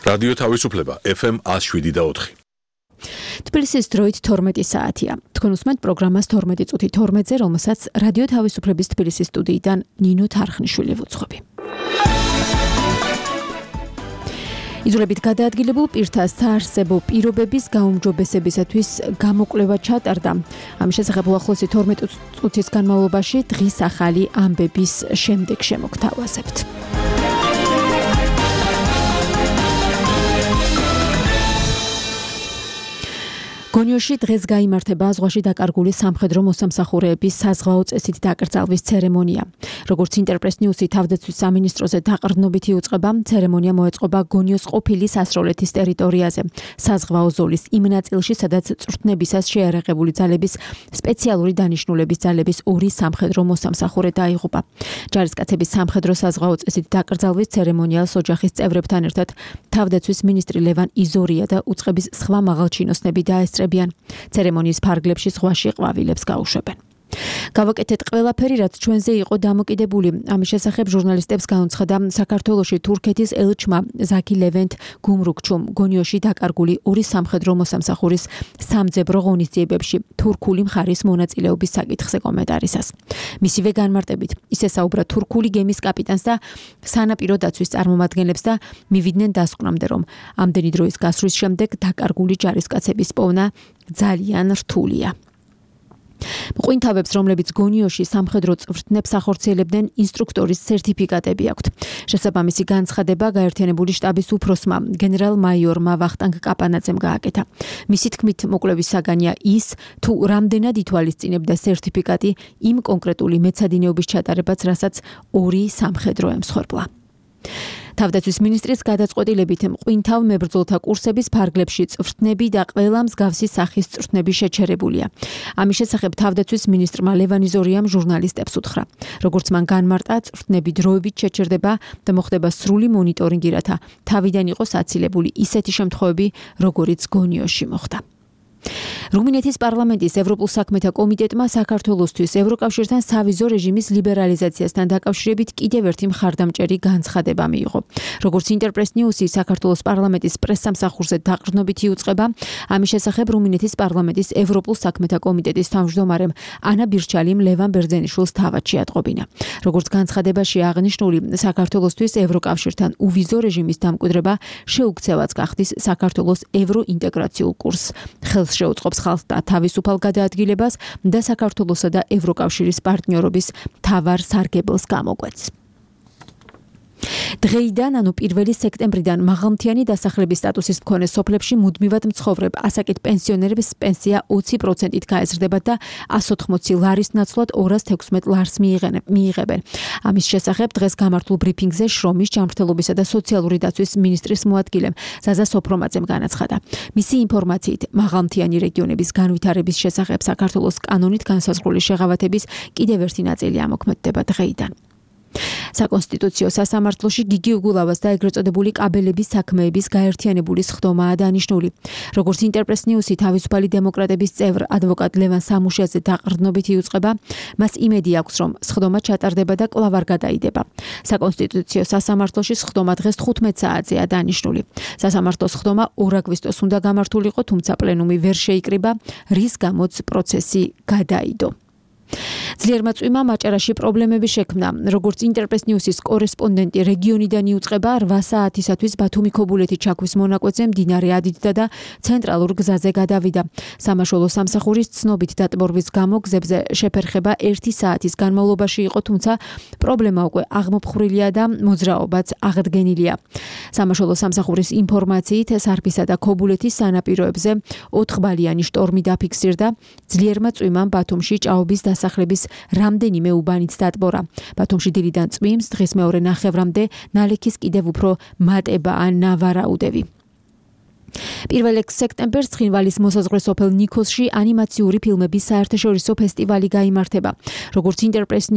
რადიო თავისუფლება FM 107.4. თბილისის დროით 12 საათია. თქვენ უსმენთ პროგრამას 12 წუთი 12-ზე, რომელსაც რადიო თავისუფლების თბილისის სტუდიიდან ნინო თარხნიშვილი ვუძღვები. იზოლებით გადაადგილებულ პირთა საარსებო პირობების გაუმჯობესებისათვის გამოკვლევა ჩატარდა. ამის შესახებ უახლოესი 12 წუთის განმავლობაში დღის ახალი ამბების შემდეგ შემოგთავაზებთ. გონიოში დღეს გაიმართება ზღვაში დაკარგული სამხედრო მოსამსახურეების საზღვაო წესით დაკრძალვის ცერემონია. როგორც ინტერპრეს ნიუსი თავდაცვის სამინისტროზე დაყრდნობით იუწყება, ცერემონია მოეწყობა გონიოს ყოფილი სასროლეთის ტერიტორიაზე, საზღვაო ზოლის იმ ნაწილში, სადაც წვრთნებისას შეიარაღებული ძალების სპეციალური დანიშნულების ძალების 2 სამხედრო მოსამსახურე დაიღუპა. ჯარისკაცების სამხედრო საზღვაო წესით დაკრძალვის ცერემონიალს ოჯახის წევრებთან ერთად თავდაცვის მინისტრი ლევან იზორია და უწყების სხვა მაღალჩინოსნები დაესწრებიან. ცერემონიის ფარგლებში ზღვაში ყვავილებს გაუშვებენ. გავაკეთეთ ყველაფერი, რაც ჩვენზე იყო დამოკიდებული. ამის შესახებ ჟურნალისტებს გაუცხადა საქართველოში თურქეთის ელჩმა ზაკი ლევენტ გუმრუქჩუმ გონიოში დაკარგული 2 სამხედრო მოსამსახურის სამძებრო ღონისძიებებში თურქული მხარის მონაწილეობის საკითხზე კომენტარისას. მისივე განმარტებით ის ესაუბრა თურქული გემის კაპიტანს და სანაპირო დაცვის წარმომადგენლებს და მივიდნენ დასკვნამდე, რომ ამდენი დროის გასვლის შემდეგ დაკარგული ჯარისკაცების პოვნა ძალიან რთულია. მღვინთავებს, რომლებიც გონიოში სამხედრო წვრთნებს ახორციელებდნენ, ინსტრუქტორის სერტიფიკატები აქვთ. შესაბამისი განცხადება გაერთიანებული შტაბის უფროსმა გენერალ-მაიორმა ვახტანგ კაპანაძემ გააკეთა. მისი თქმით, მოკვლევის საგანია ის, თუ რამდენად ითვალისწინებდა სერტიფიკატი იმ კონკრეტული მეცადინეობის ჩატარებას, რასაც 2 სამხედრო ემსხვერპლა. თავდაცვის მინისტრის გადაწყვეტილებით მღვინთავ მებრძოლთა კურსების ფარგლებში წვრთნები და ყველა მსგავსი სახის წვრთნები შეჩერებულია. ამის შესახებ თავდაცვის მინისტრმა ლევან იზორიამ ჟურნალისტებს უთხრა. როგორც მან განმარტა, წვრთნები დროებით შეჩერდება და მოხდება სრული მონიტორინგი, რათა თავიდან იყოს აცილებული ისეთი შემთხვევები, როგორიც გონიოში მოხდა. რუმინეთის პარლამენტის ევროპულ საქმეთა კომიტეტმა საქართველოსთვის ევროკავშირთან სავიზო რეჟიმის ლიბერალიზაციასთან დაკავშირებით კიდევ ერთი მხარდამჭერი განცხადება მიიღო. როგორც ინტერპრეს ნიუსი საქართველოს პარლამენტის პრესსამსახურზე დაყრდნობით იუწყება, ამის შესახებ რუმინეთის პარლამენტის ევროპულ საქმეთა კომიტეტის თავმჯდომარემ ანა ბირჩალიმ ლევან ბერძენიშვილს თავად შეატყობინა. როგორც განცხადებაში აღნიშნული, საქართველოსთვის ევროკავშირთან უვიზო რეჟიმის დამკვიდრება შეუქცევაც გახდის საქართველოს ევროინტეგრაციულ კურსს. ხელს შეუწყობს ხალხთა თავისუფალ გადაადგილებას და საქართველოსა და ევროკავშირის პარტნიორობის მთავარ სარგებელს გამოკვეთს. დღეიდან, ანუ 1 სექტემბრიდან მაღალმთიანი დასახლების სტატუსის მქონე სოფლებში მუდმივად მცხოვრებ ასაკით პენსიონერებს პენსია 20%-ით გაეზრდება და 180 ლარის ნაცვლად 216 ლარს მიიღებენ. ამის შესახებ დღეს გამართულ ბრიფინგზე შრომის, ჯანმრთელობისა და სოციალური დაცვის მინისტრის მოადგილემ ზაზა სოფრომაძემ განაცხადა. მისი ინფორმაციით, მაღალმთიანი რეგიონების განვითარების შესახებ საქართველოს კანონით განსაზღვრული შეღავათების კიდევ ერთი ნაწილი ამოქმედდება დღეიდან. საკონსტიტუციო სასამართლოში გიგი უგულავას და ეგრეთ წოდებული კაბელების საქმეების გაერთიანებული სხდომაა დანიშნული. როგორც ინტერპრეს ნიუსი თავისუფალი დემოკრატების წევრ ადვოკატ ლევან სამუშიაძე დაყრდნობით იუწყება, მას იმედი აქვს, რომ სხდომა ჩატარდება და კვლავ არ გადაიდება. საკონსტიტუციო სასამართლოში სხდომა დღეს 15 საათზეა დანიშნული. სასამართლოს სხდომა 2 აგვისტოს უნდა გამართულიყო, თუმცა პლენუმი ვერ შეიკრიბა, რის გამოც პროცესი გადაიდო. ძლიერმა წვიმამ აჭარაში პრობლემები შექმნა. როგორც ინტერპრეს ნიუსის კორესპონდენტი რეგიონიდან იუწყება, 8 საათისათვის ბათუმი-ქობულეთი ჩაქვის მონაკვეთზე მდინარე ადიდდა და ცენტრალურ გზაზე გადავიდა. სამაშველო სამსახურის ცნობით დატბორვის გამო გზებზე შეფერხება 1 საათის განმავლობაში იყო, თუმცა პრობლემა უკვე აღმოფხვრილია და მოძრაობაც აღდგენილია. სამაშველო სამსახურის ინფორმაციით, სარფისა და ქობულეთის სანაპიროებზე 4 ბალიანი შტორმი დაფიქსირდა. ძლიერმა წვიმამ ბათუმში ჭაობის დასახლების რამდენიმე უბანიც დატბორა. ბათუმში დილიდან წვიმს, დღის მეორე ნახევრამდე ნალექის კიდევ უფრო მატება ან ნავარაუდები. 1 სექტემბერს ცხინვალის მოსაზღვრე სოფელ ნიქოზში ანიმაციური ფილმების საერთაშორისო ფესტივალი გაიმართება. როგორც ინტერპრეს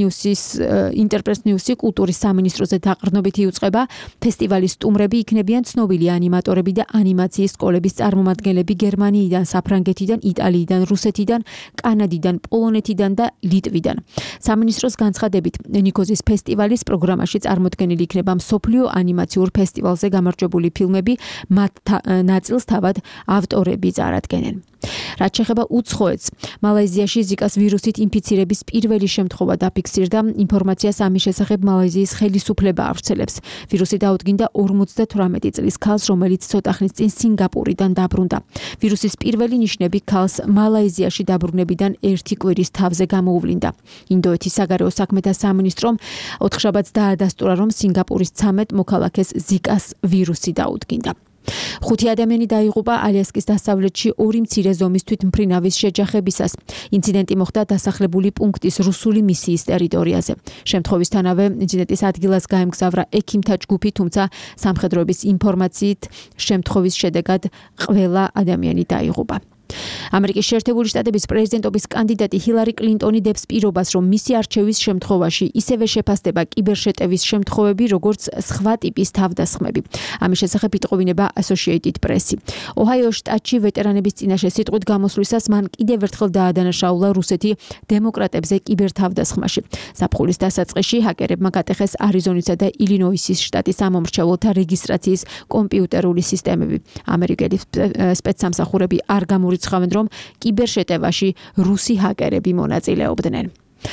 ნიუსი კულტურის სამინისტროზე დაყრდნობით იუწყება, ფესტივალის სტუმრები იქნებიან ცნობილი ანიმატორები და ანიმაციის სკოლების წარმომადგენლები გერმანიიდან, საფრანგეთიდან, იტალიიდან, რუსეთიდან, კანადიდან, პოლონეთიდან და ლიტვიდან. სამინისტროს განცხადებით, ნიქოზის ფესტივალის პროგრამაში წარმოდგენილი იქნება მსოფლიო ანიმაციურ ფესტივალზე გამარჯვებული ფილმები, მათ ნაწილს თავად ავტორები წარადგენენ. რაც შეეხება უცხოეთს, მალაიზიაში ზიკას ვირუსით ინფიცირების პირველი შემთხვევა დაფიქსირდა. ინფორმაციას ამის შესახებ მალაიზიის ხელისუფლება ავრცელებს. ვირუსი დაუდგინდა 58 წლის ქალს, რომელიც ცოტა ხნის წინ სინგაპურიდან დაბრუნდა. ვირუსის პირველი ნიშნები ქალს მალაიზიაში დაბრუნებიდან 1 კვირის თავზე გამოუვლინდა. ინდოეთის საგარეო საქმეთა სამინისტრომ ოთხშაბათს დაადასტურა, რომ სინგაპურის 13 მოქალაქეს ზიკას ვირუსი დაუდგინდა. 5 ადამიანი დაიღუპა ალიასკის დასავლეთში 2 მცირე ზომის თვითმფრინავის შეჯახებისას. ინციდენტი მოხდა დასახლებული პუნქტის რუსული მისიის ტერიტორიაზე. შემთხვევისთანავე ინციდენტის ადგილას გაემგზავრა ექიმთა ჯგუფი, თუმცა სამხედროების ინფორმაციით შემთხვევის შედეგად ყველა ადამიანი დაიღუპა. ამერიკის შეერთებული შტატების პრეზიდენტობის კანდიდატი ჰილარი კლინტონი დებს პირობას, რომ მისი არჩევის შემთხვევაში ისევე შეფასდება კიბერშეტევის შემთხვევები, როგორც სხვა ტიპის თავდასხმები. ამის შესახებ იტყოვინება Associated Press. ოჰაიოს შტატში ვეტერანების წინაშე სიტყვით გამოსვლისას მან კიდევ ერთხელ დაადანაშაულა რუსეთი დემოკრატებზე კიბერთავდასხმაში. ზაფხულის დასაწყისში ჰაკერებმა გატეხეს არიზონისა და ილინოისის შტატის ამომრჩევლთა რეგისტრაციის კომპიუტერული სისტემები. ამერიკელი სპეცსამსახურები არ გამორიცხავენ, რომ კიბერშეტევაში რუსი ჰაკერები მონაწილეობდნენ.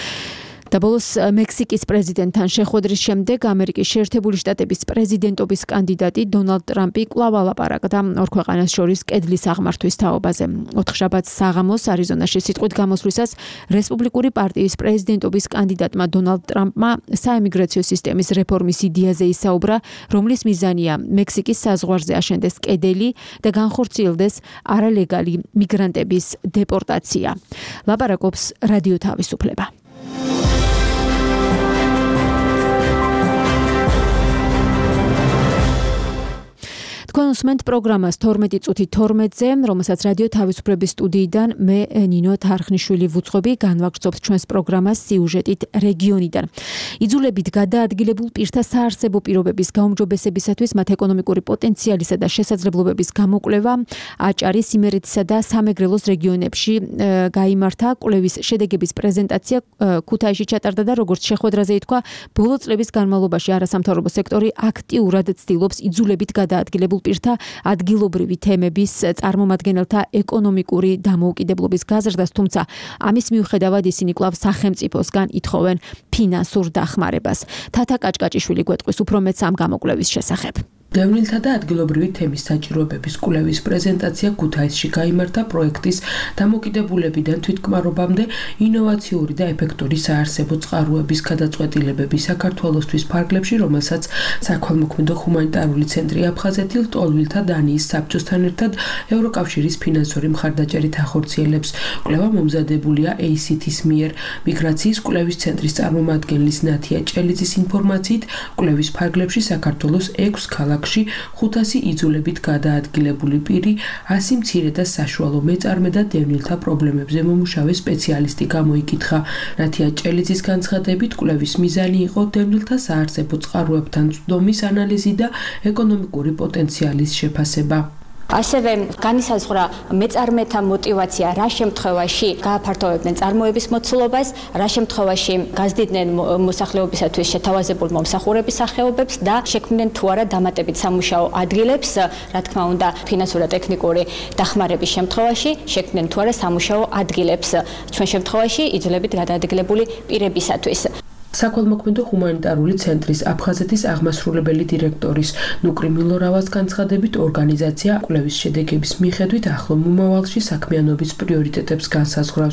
და ბოლოს მექსიკის პრეზიდენტთან შეხვედრის შემდეგ ამერიკის შეერთებული შტატების პრეზიდენტობის კანდიდატი დონალდ ტრამპი კვლავ ალაპარაკდა ორ ქვეყანას შორის კედლის აღმართვის თაობაზე. 4 შაბათს საღამოს არიზონაში სიტყვით გამოსვლისას რესპუბლიკური პარტიის პრეზიდენტობის კანდიდატმა დონალდ ტრამპმა საემიგრაციო სისტემის რეფორმის იდეაზე ისაუბრა, რომლის მიზანია მექსიკის საზღვარზე აშენდეს კედელი და განხორციელდეს არალეგალი მიგრანტების დეპორტაცია. ლაპარაკობს რადიო თავისუფლება. თქვენ უსმენთ პროგრამას 12 წუთი 12-ზე, რომელსაც რადიო თავისუფლების სტუდიიდან მე ნინო თარხნიშვილი ვუძღვები, განვაგრძობთ ჩვენს პროგრამას სიუჟეტით რეგიონიდან. იძულებით გადაადგილებულ პირთა საარსებო პირობების გაუმჯობესებისათვის მათ ეკონომიკური პოტენციალისა და შესაძლებლობების გამოკვლევა აჭარის, იმერეთისა და სამეგრელოს რეგიონებში გაიმართა. კვლევის შედეგების პრეზენტაცია ქუთაისში ჩატარდა და როგორც შეხვედრაზე ითქვა, ბოლო წლების განმავლობაში არასამთავრობო სექტორი აქტიურად ცდილობს იძულებით გადაადგილებულ პირთა ადგილობრივი თემების წარმომადგენელთა ეკონომიკური დამოუკიდებლობის გაზრდას, თუმცა ამის მიუხედავად ისინი კვლავ სახელმწიფოსგან ითხოვენ ფინანსურ დახმარებას. თათა კაჭკაჭიშვილი გვეტყვის უფრო მეტს ამ გამოკვლევის შესახებ. დევნილთა და ადგილობრივი თემის საჭიროებების კვლევის პრეზენტაცია ქუთაისში გაიმართა პროექტის დამოკიდებულებიდან თვითკმარობამდე ინოვაციური და ეფექტური საარსებო წყაროების გადაწყვეტილებები საქართველოსთვის ფარგლებში, რომელსაც საქველმოქმედო ჰუმანიტარული ცენტრი აფხაზეთი ლტოლვილთა დანიის საბჭოსთან ერთად ევროკავშირის ფინანსური მხარდაჭერით ახორციელებს. კვლევა მომზადებულია ACT-ის მიერ. მიგრაციის კვლევის ცენტრის წარმომადგენლის ნათია ჭელიძის ინფორმაციით, კვლევის ფარგლებში საქართველოს 6 ქალაქ 500 იძულებით გადაადგილებული პირი, 100 მცირე და საშუალო მეწარმე და დევნილთა პრობლემებზე მომუშავე სპეციალისტი გამოიკითხა. ნათია ჭელიძის განცხადებით, კვლევის მიზანი იყო დევნილთა საარსებო წყაროებთან წვდომის ანალიზი და ეკონომიკური პოტენციალის შეფასება. ასევე განისაზღვრა მეწარმეთა мотиваცია, რა შემთხვევაში გააფართოვებდნენ წარმოების მოცულობას, რა შემთხვევაში გაზრდიდნენ მოსახლეობისათვის შეთავაზებულ მომსახურების სახეობებს და შექმნდნენ თუ არა დამატებით სამუშაო ადგილებს, რა თქმა უნდა, ფინანსური და ტექნიკური დახმარების შემთხვევაში შექმნდნენ თუ არა სამუშაო ადგილებს, ჩვენ შემთხვევაში იძულებით გადაადგილებული პირებისათვის. საქველმოქმედო ჰუმანიტარული ცენტრის აფხაზეთის აღმასრულებელი დირექტორის ნუკრი მილორავას განცხადებით, ორგანიზაცია კვლევის შედეგების მიხედვით ახლო მომავალში საქმიანობის პრიორიტეტებს განსაზღვრავს.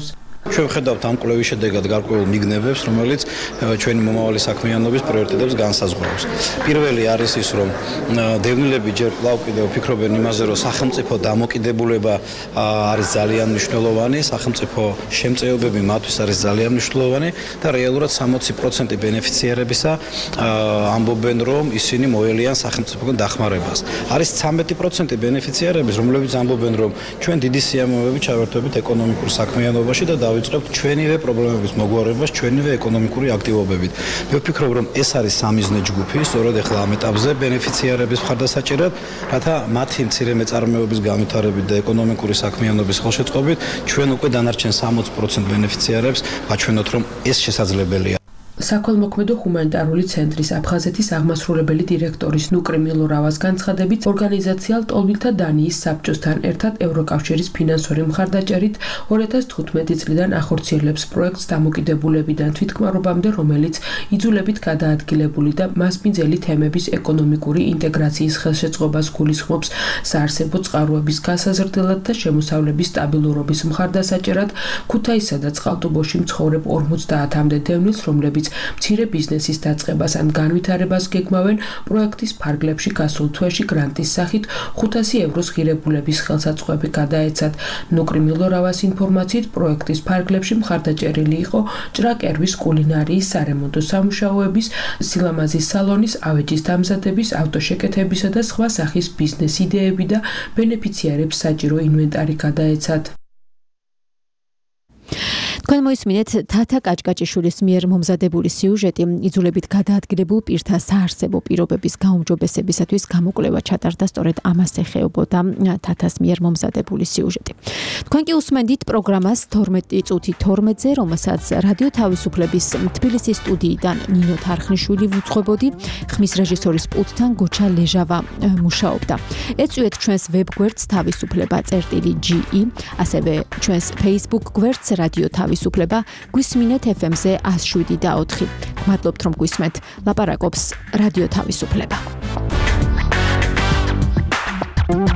ჩვენ ვხედავთ ამ კვლევის შედეგად გარკვეულ მიგნებებს, რომელიც ჩვენი მომავალი საქმიანობის პრიორიტეტებს განსაზღვრავს. პირველი არის ის, რომ დევნილები ჯერ კვლავ კიდევ ფიქრობენ იმაზე, რომ სახელმწიფო დამოკიდებულება არის ძალიან მნიშვნელოვანი, სახელმწიფო შემწეობები მათთვის არის ძალიან მნიშვნელოვანი და რეალურად 60% ბენეფიციარებისა ამბობენ, რომ ისინი მოელიან სახელმწიფოგან დახმარებას. არის 13% ბენეფიციარების, რომლებიც ამბობენ, რომ ჩვენ დიდი სიამოვნებით ჩავერთვებით ეკონომიკურ საქმიანობაში და დავიწყებთ ჩვენივე პრობლემების მოგვარებას, ჩვენივე ეკონომიკური აქტივობებით. მე ვფიქრობ, რომ ეს არის სამიზნე ჯგუფი, სწორედ ახლა ამ ეტაპზე ბენეფიციარების მხარდასაჭერად, რათა მათი მცირე მეწარმეობის განვითარებით და ეკონომიკური საქმიანობის ხელშეწყობით ჩვენ უკვე დანარჩენ 60% ბენეფიციარებს ვაჩვენოთ, რომ ეს შესაძლებელია. საქველმოქმედო ჰუმანიტარული ცენტრის აფხაზეთის აღმასრულებელი დირექტორის ნუკრი მილორავას განცხადებით, ორგანიზაცია ლტოლვილთა დანიის საბჭოსთან ერთად ევროკავშირის ფინანსური მხარდაჭერით 2015 წლიდან ახორციელებს პროექტს დამოკიდებულებიდან თვითკმარობამდე, რომელიც იძულებით გადაადგილებული და მასპინძელი თემების ეკონომიკური ინტეგრაციის ხელშეწყობას გულისხმობს საარსებო წყაროების გასაზრდელად და შემოსავლების სტაბილურობის მხარდასაჭერად ქუთაისსა და წყალტუბოში მცხოვრებ 50-მდე დევნილს, რომლებიც მცირე ბიზნესის დაწყებას ან განვითარებას გეგმავენ, პროექტის ფარგლებში გასულ თვეში გრანტის სახით 500 ევროს ღირებულების ხელსაწყოები გადაეცათ. ნუკრი მილორავას ინფორმაციით, პროექტის ფარგლებში მხარდაჭერილი იყო ჭრაკერვის კულინარიის, სარემონტო სამუშაოების, სილამაზის სალონის, ავეჯის დამზადების, ავტოშეკეთებისა და სხვა სახის ბიზნეს იდეები და ბენეფიციარებს საჭირო ინვენტარი გადაეცათ. თქვენ მოისმინეთ თათა კაჭკაჭიშვილის მიერ მომზადებული სიუჟეტი იძულებით გადაადგილებულ პირთა საარსებო პირობების გაუმჯობესებისათვის გამოკვლევა ჩატარდა, სწორედ ამას ეხეობოდა თათას მიერ მომზადებული სიუჟეტი. თქვენ კი უსმენდით პროგრამას 12 წუთი 12-ზე, რომელსაც რადიო თავისუფლების თბილისის სტუდიიდან ნინო თარხნიშვილი ვუძღვებოდი, ხმის რეჟისორის პულტთან გოჩა ლეჟავა მუშაობდა. ეწვიეთ ჩვენს ვებგვერდს თავისუფლება.ge, ასევე ჩვენს Facebook გვერდს რადიო თავისუფლება, გვისმინეთ FM-ზე 107.4. მადლობთ, რომ გვისმენთ. ლაპარაკობს რადიო თავისუფლება.